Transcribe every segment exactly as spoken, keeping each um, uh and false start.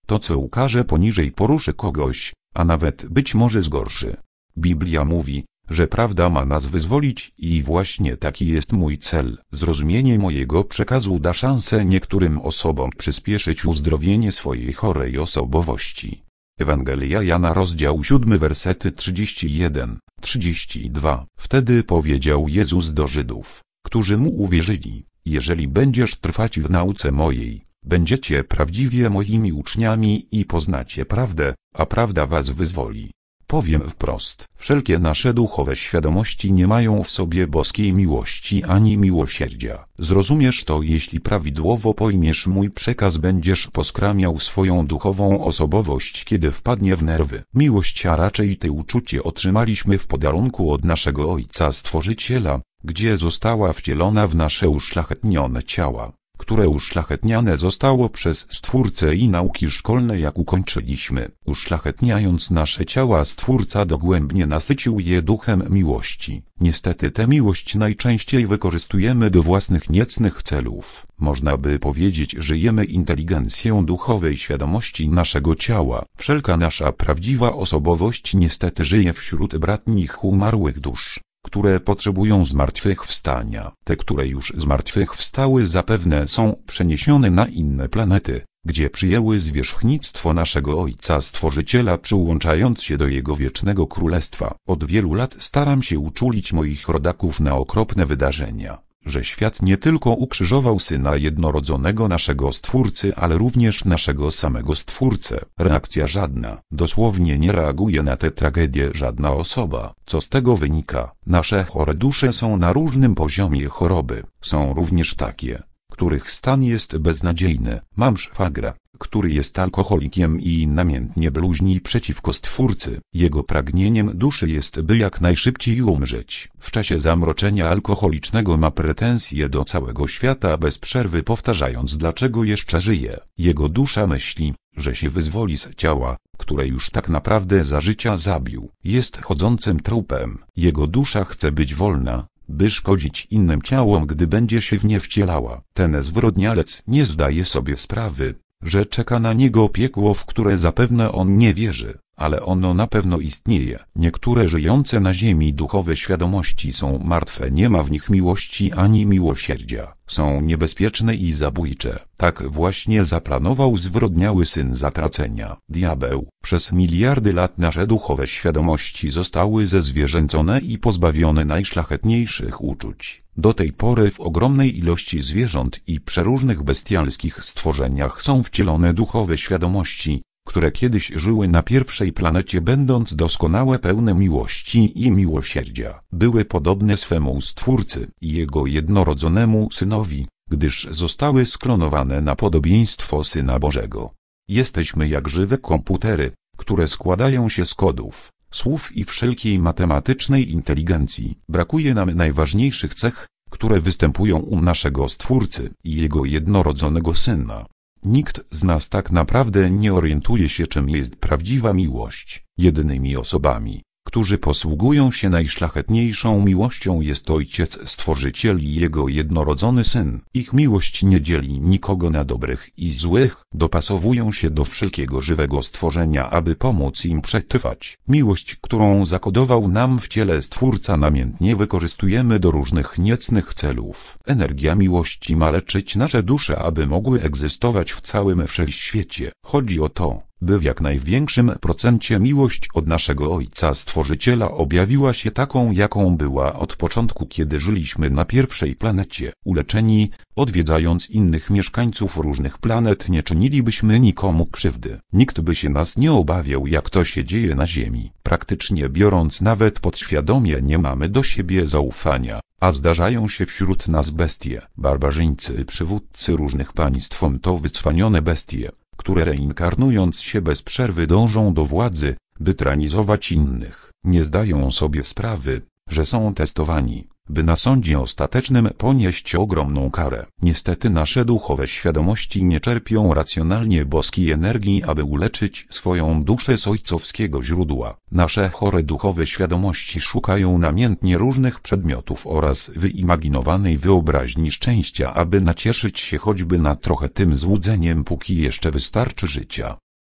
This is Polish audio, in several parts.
To, co ukaże poniżej, poruszy kogoś, a nawet być może zgorszy. Biblia mówi, że prawda ma nas wyzwolić i właśnie taki jest mój cel. Zrozumienie mojego przekazu da szansę niektórym osobom przyspieszyć uzdrowienie swojej chorej osobowości. Ewangelia Jana, rozdział siódmy, wersety trzydzieści jeden do trzydziestu dwóch. Wtedy powiedział Jezus do Żydów, którzy mu uwierzyli: jeżeli będziesz trwać w nauce mojej, będziecie prawdziwie moimi uczniami i poznacie prawdę, a prawda was wyzwoli. Powiem wprost, wszelkie nasze duchowe świadomości nie mają w sobie boskiej miłości ani miłosierdzia. Zrozumiesz to, jeśli prawidłowo pojmiesz mój przekaz, będziesz poskramiał swoją duchową osobowość, kiedy wpadnie w nerwy. Miłość, a raczej te uczucie, otrzymaliśmy w podarunku od naszego Ojca Stworzyciela, gdzie została wcielona w nasze uszlachetnione ciała, które uszlachetniane zostało przez Stwórcę i nauki szkolne. Jak ukończyliśmy, uszlachetniając nasze ciała, Stwórca dogłębnie nasycił je duchem miłości. Niestety tę miłość najczęściej wykorzystujemy do własnych niecnych celów. Można by powiedzieć, że żyjemy inteligencją duchowej świadomości naszego ciała. Wszelka nasza prawdziwa osobowość niestety żyje wśród bratnich umarłych dusz, które potrzebują zmartwychwstania. Te, które już zmartwychwstały, zapewne są przeniesione na inne planety, gdzie przyjęły zwierzchnictwo naszego Ojca Stworzyciela, przyłączając się do Jego wiecznego królestwa. Od wielu lat staram się uczulić moich rodaków na okropne wydarzenia, że świat nie tylko ukrzyżował Syna Jednorodzonego naszego Stwórcy, ale również naszego samego Stwórcę. Reakcja żadna, dosłownie nie reaguje na tę tragedię żadna osoba. Co z tego wynika? Nasze chore dusze są na różnym poziomie choroby. Są również takie, których stan jest beznadziejny. Mam szwagra, który jest alkoholikiem i namiętnie bluźni przeciwko Stwórcy. Jego pragnieniem duszy jest, by jak najszybciej umrzeć. W czasie zamroczenia alkoholicznego ma pretensje do całego świata, bez przerwy powtarzając, dlaczego jeszcze żyje. Jego dusza myśli, że się wyzwoli z ciała, które już tak naprawdę za życia zabił. Jest chodzącym trupem. Jego dusza chce być wolna, by szkodzić innym ciałom, gdy będzie się w nie wcielała. Ten zwyrodnialec nie zdaje sobie sprawy, że czeka na niego piekło, w które zapewne on nie wierzy, ale ono na pewno istnieje. Niektóre żyjące na ziemi duchowe świadomości są martwe, nie ma w nich miłości ani miłosierdzia. Są niebezpieczne i zabójcze. Tak właśnie zaplanował zwyrodniały syn zatracenia, diabeł. Przez miliardy lat nasze duchowe świadomości zostały zezwierzęcone i pozbawione najszlachetniejszych uczuć. Do tej pory w ogromnej ilości zwierząt i przeróżnych bestialskich stworzeniach są wcielone duchowe świadomości, które kiedyś żyły na pierwszej planecie, będąc doskonałe, pełne miłości i miłosierdzia. Były podobne swemu Stwórcy i Jego jednorodzonemu Synowi, gdyż zostały sklonowane na podobieństwo Syna Bożego. Jesteśmy jak żywe komputery, które składają się z kodów, słów i wszelkiej matematycznej inteligencji. Brakuje nam najważniejszych cech, które występują u naszego Stwórcy i Jego jednorodzonego Syna. Nikt z nas tak naprawdę nie orientuje się, czym jest prawdziwa miłość. Jedynymi osobami, którzy posługują się najszlachetniejszą miłością, jest Ojciec Stworzyciel i Jego jednorodzony Syn. Ich miłość nie dzieli nikogo na dobrych i złych, dopasowują się do wszelkiego żywego stworzenia, aby pomóc im przetrwać. Miłość, którą zakodował nam w ciele Stwórca, namiętnie wykorzystujemy do różnych niecnych celów. Energia miłości ma leczyć nasze dusze, aby mogły egzystować w całym wszechświecie. Chodzi o to, by w jak największym procencie miłość od naszego Ojca Stworzyciela objawiła się taką, jaką była od początku, kiedy żyliśmy na pierwszej planecie. Uleczeni, odwiedzając innych mieszkańców różnych planet, nie czynilibyśmy nikomu krzywdy. Nikt by się nas nie obawiał, jak to się dzieje na Ziemi. Praktycznie biorąc, nawet podświadomie nie mamy do siebie zaufania. A zdarzają się wśród nas bestie, barbarzyńcy, przywódcy różnych państw, to wycwanione bestie, które reinkarnując się bez przerwy dążą do władzy, by tyranizować innych. Nie zdają sobie sprawy, że są testowani, by na sądzie ostatecznym ponieść ogromną karę. Niestety nasze duchowe świadomości nie czerpią racjonalnie boskiej energii, aby uleczyć swoją duszę z ojcowskiego źródła. Nasze chore duchowe świadomości szukają namiętnie różnych przedmiotów oraz wyimaginowanej wyobraźni szczęścia, aby nacieszyć się choćby na trochę tym złudzeniem, póki jeszcze wystarczy życia.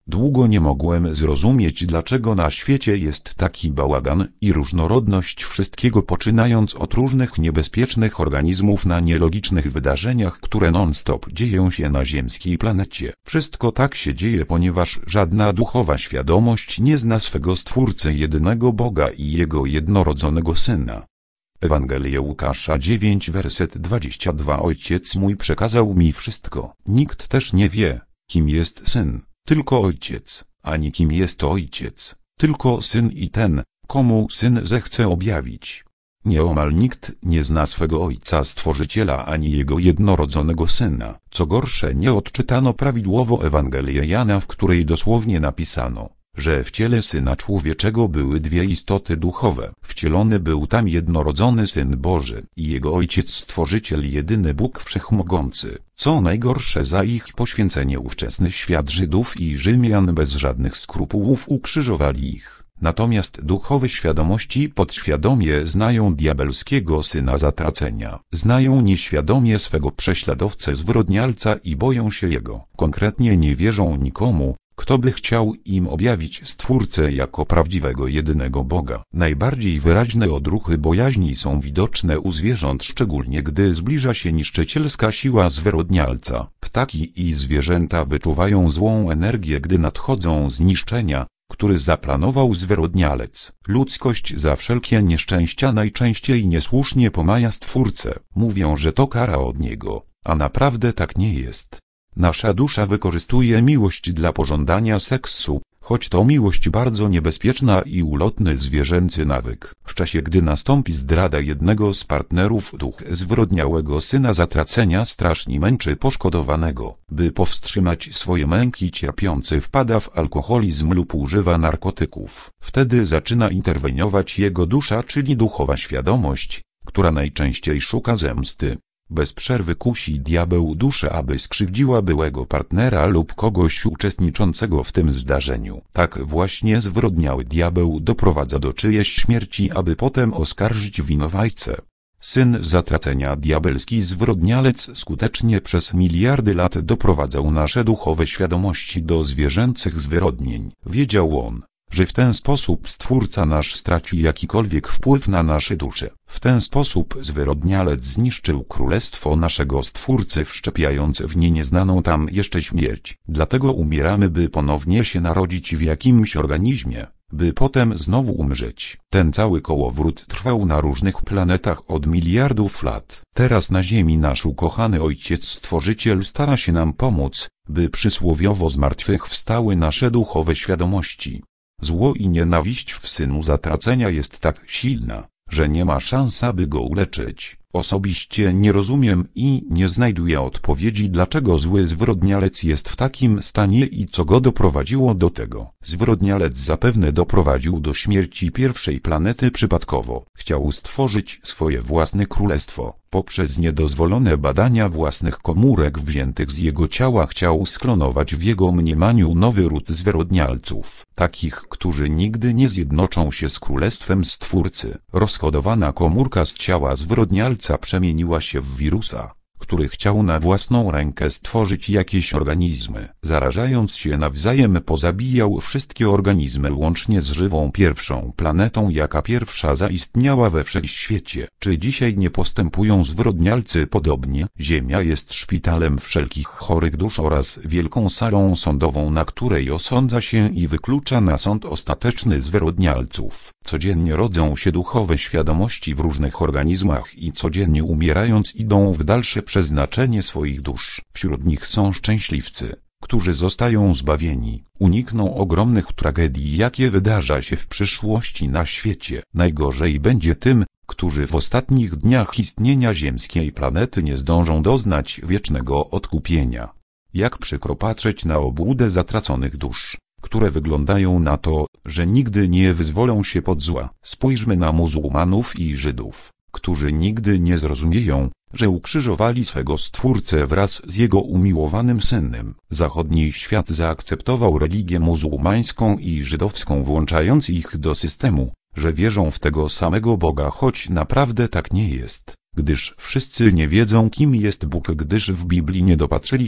Długo nie mogłem zrozumieć, dlaczego na świecie jest taki bałagan i różnorodność wszystkiego, poczynając od różnych niebezpiecznych organizmów na nielogicznych wydarzeniach, które non-stop dzieją się na ziemskiej planecie. Wszystko tak się dzieje, ponieważ żadna duchowa świadomość nie zna swego Stwórcy, jedynego Boga i Jego jednorodzonego Syna. Ewangelia Łukasza dziewięć, werset dwudziesty drugi. Ojciec mój przekazał mi wszystko. Nikt też nie wie, kim jest Syn, tylko Ojciec, ani kim jest Ojciec, tylko Syn i ten, komu Syn zechce objawić. Nieomal nikt nie zna swego Ojca Stworzyciela ani Jego jednorodzonego Syna. Co gorsze, nie odczytano prawidłowo Ewangelii Jana, w której dosłownie napisano, że w ciele Syna Człowieczego były dwie istoty duchowe. Wcielony był tam jednorodzony Syn Boży i Jego Ojciec Stworzyciel, jedyny Bóg Wszechmogący. Co najgorsze, za ich poświęcenie ówczesny świat Żydów i Rzymian bez żadnych skrupułów ukrzyżowali ich. Natomiast duchowe świadomości podświadomie znają diabelskiego syna zatracenia. Znają nieświadomie swego prześladowcę, zwyrodnialca i boją się jego. Konkretnie nie wierzą nikomu, kto by chciał im objawić Stwórcę jako prawdziwego jedynego Boga. Najbardziej wyraźne odruchy bojaźni są widoczne u zwierząt, szczególnie gdy zbliża się niszczycielska siła zwyrodnialca. Ptaki i zwierzęta wyczuwają złą energię, gdy nadchodzą zniszczenia, który zaplanował zwyrodnialec. Ludzkość za wszelkie nieszczęścia najczęściej niesłusznie pomaja Stwórcę. Mówią, że to kara od Niego, a naprawdę tak nie jest. Nasza dusza wykorzystuje miłość dla pożądania seksu, choć to miłość bardzo niebezpieczna i ulotny zwierzęcy nawyk. W czasie gdy nastąpi zdrada jednego z partnerów, duch zwyrodniałego syna zatracenia strasznie męczy poszkodowanego. By powstrzymać swoje męki, cierpiący wpada w alkoholizm lub używa narkotyków. Wtedy zaczyna interweniować jego dusza, czyli duchowa świadomość, która najczęściej szuka zemsty. Bez przerwy kusi diabeł duszę, aby skrzywdziła byłego partnera lub kogoś uczestniczącego w tym zdarzeniu. Tak właśnie zwyrodniały diabeł doprowadza do czyjejś śmierci, aby potem oskarżyć winowajcę. Syn zatracenia, diabelski zwyrodnialec, skutecznie przez miliardy lat doprowadzał nasze duchowe świadomości do zwierzęcych zwyrodnień. Wiedział on, że w ten sposób Stwórca nasz straci jakikolwiek wpływ na nasze dusze. W ten sposób zwyrodnialec zniszczył królestwo naszego Stwórcy, wszczepiając w nie nieznaną tam jeszcze śmierć. Dlatego umieramy, by ponownie się narodzić w jakimś organizmie, by potem znowu umrzeć. Ten cały kołowrót trwał na różnych planetach od miliardów lat. Teraz na Ziemi nasz ukochany Ojciec Stworzyciel stara się nam pomóc, by przysłowiowo zmartwychwstały nasze duchowe świadomości. Zło i nienawiść w Synu zatracenia jest tak silna, że nie ma szans, aby go uleczyć. Osobiście nie rozumiem i nie znajduję odpowiedzi, dlaczego zły zwyrodnialec jest w takim stanie i co go doprowadziło do tego. Zwyrodnialec zapewne doprowadził do śmierci pierwszej planety przypadkowo. Chciał stworzyć swoje własne królestwo. Poprzez niedozwolone badania własnych komórek wziętych z jego ciała chciał sklonować w jego mniemaniu nowy ród zwyrodnialców. Takich, którzy nigdy nie zjednoczą się z królestwem Stwórcy. Rozhodowana komórka z ciała zwyrodnialca przemieniła się w wirusa, który chciał na własną rękę stworzyć jakieś organizmy. Zarażając się nawzajem, pozabijał wszystkie organizmy łącznie z żywą pierwszą planetą, jaka pierwsza zaistniała we wszechświecie. Czy dzisiaj nie postępują zwyrodnialcy podobnie? Ziemia jest szpitalem wszelkich chorych dusz oraz wielką salą sądową, na której osądza się i wyklucza na sąd ostateczny zwyrodnialców. Codziennie rodzą się duchowe świadomości w różnych organizmach i codziennie umierając idą w dalsze przeznaczenie swoich dusz. Wśród nich są szczęśliwcy, którzy zostają zbawieni, unikną ogromnych tragedii, jakie wydarza się w przyszłości na świecie. Najgorzej będzie tym, którzy w ostatnich dniach istnienia ziemskiej planety nie zdążą doznać wiecznego odkupienia. Jak przykro patrzeć na obłudę zatraconych dusz, które wyglądają na to, że nigdy nie wyzwolą się pod zła. Spójrzmy na muzułmanów i Żydów, którzy nigdy nie zrozumieją, że ukrzyżowali swego Stwórcę wraz z Jego umiłowanym Synem. Zachodni świat zaakceptował religię muzułmańską i żydowską, włączając ich do systemu, że wierzą w tego samego Boga, choć naprawdę tak nie jest. Gdyż wszyscy nie wiedzą, kim jest Bóg, gdyż w Biblii nie dopatrzyli się,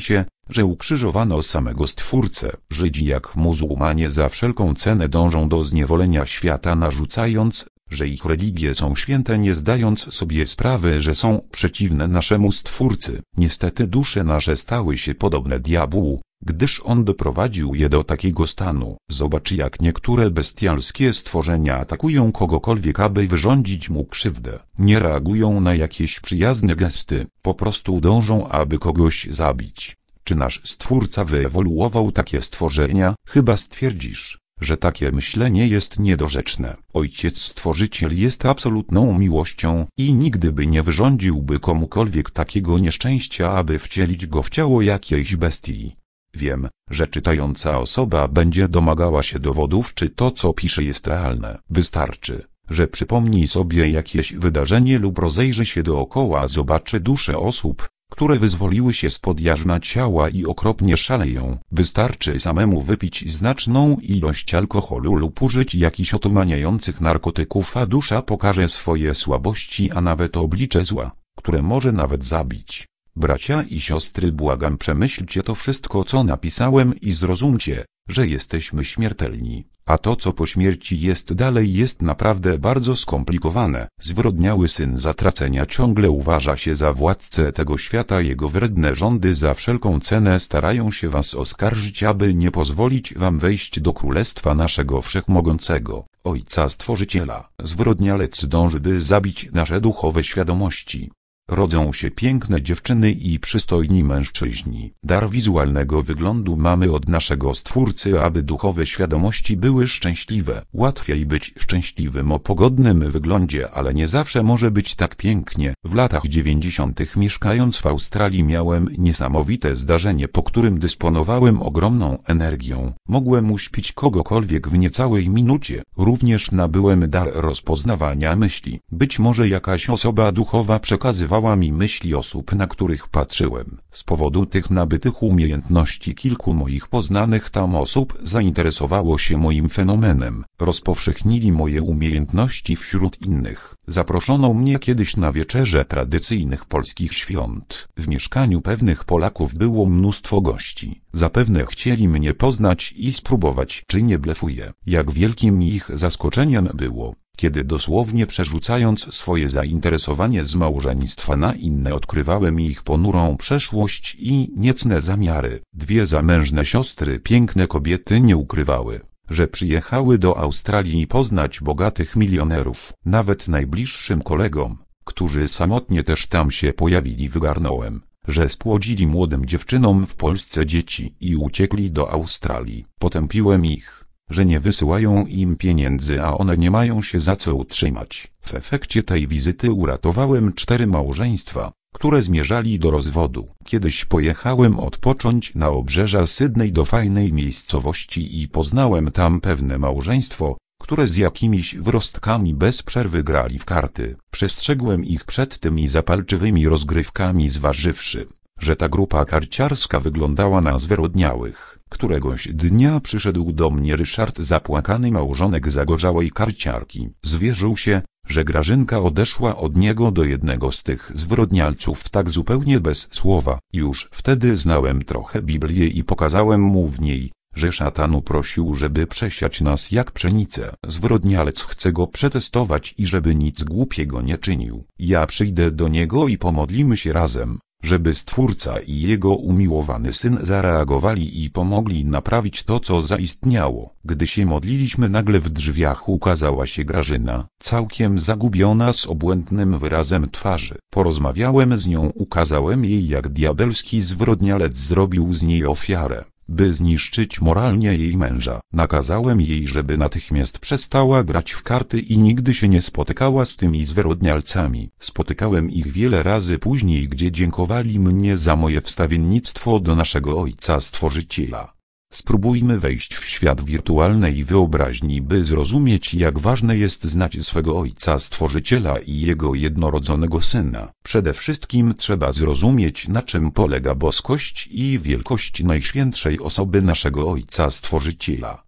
że ukrzyżowano samego Stwórcę. Żydzi jak muzułmanie za wszelką cenę dążą do zniewolenia świata, narzucając, że ich religie są święte, nie zdając sobie sprawy, że są przeciwne naszemu Stwórcy. Niestety dusze nasze stały się podobne diabłu, gdyż on doprowadził je do takiego stanu. Zobacz, jak niektóre bestialskie stworzenia atakują kogokolwiek, aby wyrządzić mu krzywdę. Nie reagują na jakieś przyjazne gesty, po prostu dążą, aby kogoś zabić. Czy nasz Stwórca wyewoluował takie stworzenia? Chyba stwierdzisz, że takie myślenie jest niedorzeczne. Ojciec Stworzyciel jest absolutną miłością i nigdy by nie wyrządziłby komukolwiek takiego nieszczęścia, aby wcielić go w ciało jakiejś bestii. Wiem, że czytająca osoba będzie domagała się dowodów, czy to, co pisze, jest realne. Wystarczy, że przypomni sobie jakieś wydarzenie lub rozejrzy się dookoła, zobaczy dusze osób, które wyzwoliły się spod jarzma ciała i okropnie szaleją. Wystarczy samemu wypić znaczną ilość alkoholu lub użyć jakichś otumaniających narkotyków, a dusza pokaże swoje słabości, a nawet oblicze zła, które może nawet zabić. Bracia i siostry, błagam, przemyślcie to wszystko, co napisałem, i zrozumcie, że jesteśmy śmiertelni, a to, co po śmierci jest dalej, jest naprawdę bardzo skomplikowane. Zwyrodniały syn zatracenia ciągle uważa się za władcę tego świata. Jego wredne rządy za wszelką cenę starają się was oskarżyć, aby nie pozwolić wam wejść do królestwa naszego wszechmogącego Ojca Stworzyciela. Zwyrodnialec dąży, by zabić nasze duchowe świadomości. Rodzą się piękne dziewczyny i przystojni mężczyźni. Dar wizualnego wyglądu mamy od naszego Stwórcy, aby duchowe świadomości były szczęśliwe. Łatwiej być szczęśliwym o pogodnym wyglądzie, ale nie zawsze może być tak pięknie. W latach dziewięćdziesiątych mieszkając w Australii miałem niesamowite zdarzenie, po którym dysponowałem ogromną energią. Mogłem uśpić kogokolwiek w niecałej minucie. Również nabyłem dar rozpoznawania myśli. Być może jakaś osoba duchowa przekazywała mi myśli osób, na których patrzyłem. Z powodu tych nabytych umiejętności kilku moich poznanych tam osób zainteresowało się moim fenomenem. Rozpowszechnili moje umiejętności wśród innych. Zaproszono mnie kiedyś na wieczerze tradycyjnych polskich świąt. W mieszkaniu pewnych Polaków było mnóstwo gości. Zapewne chcieli mnie poznać i spróbować, czy nie blefuję. Jak wielkim ich zaskoczeniem było, kiedy dosłownie przerzucając swoje zainteresowanie z małżeństwa na inne, odkrywałem ich ponurą przeszłość i niecne zamiary. Dwie zamężne siostry, piękne kobiety, nie ukrywały, że przyjechały do Australii poznać bogatych milionerów. Nawet najbliższym kolegom, którzy samotnie też tam się pojawili, wygarnąłem, że spłodzili młodym dziewczynom w Polsce dzieci i uciekli do Australii. Potępiłem ich, że nie wysyłają im pieniędzy, a one nie mają się za co utrzymać. W efekcie tej wizyty uratowałem cztery małżeństwa, które zmierzali do rozwodu. Kiedyś pojechałem odpocząć na obrzeża Sydney do fajnej miejscowości i poznałem tam pewne małżeństwo, które z jakimiś wyrostkami bez przerwy grali w karty. Przestrzegłem ich przed tymi zapalczywymi rozgrywkami, zważywszy, że ta grupa karciarska wyglądała na zwyrodniałych. Któregoś dnia przyszedł do mnie Ryszard, zapłakany małżonek zagorzałej karciarki. Zwierzył się, że Grażynka odeszła od niego do jednego z tych zwyrodnialców tak zupełnie bez słowa. Już wtedy znałem trochę Biblię i pokazałem mu w niej, że szatan prosił, żeby przesiać nas jak pszenicę. Zwyrodnialec chce go przetestować i żeby nic głupiego nie czynił. Ja przyjdę do niego i pomodlimy się razem, żeby Stwórca i jego umiłowany Syn zareagowali i pomogli naprawić to, co zaistniało. Gdy się modliliśmy, nagle w drzwiach ukazała się Grażyna, całkiem zagubiona, z obłędnym wyrazem twarzy. Porozmawiałem z nią, ukazałem jej, jak diabelski zwyrodnialec zrobił z niej ofiarę, by zniszczyć moralnie jej męża. Nakazałem jej, żeby natychmiast przestała grać w karty i nigdy się nie spotykała z tymi zwyrodnialcami. Spotykałem ich wiele razy później, gdzie dziękowali mnie za moje wstawiennictwo do naszego Ojca Stworzyciela. Spróbujmy wejść w świat wirtualnej wyobraźni, by zrozumieć, jak ważne jest znać swego Ojca Stworzyciela i Jego jednorodzonego Syna. Przede wszystkim trzeba zrozumieć, na czym polega boskość i wielkość Najświętszej osoby naszego Ojca Stworzyciela.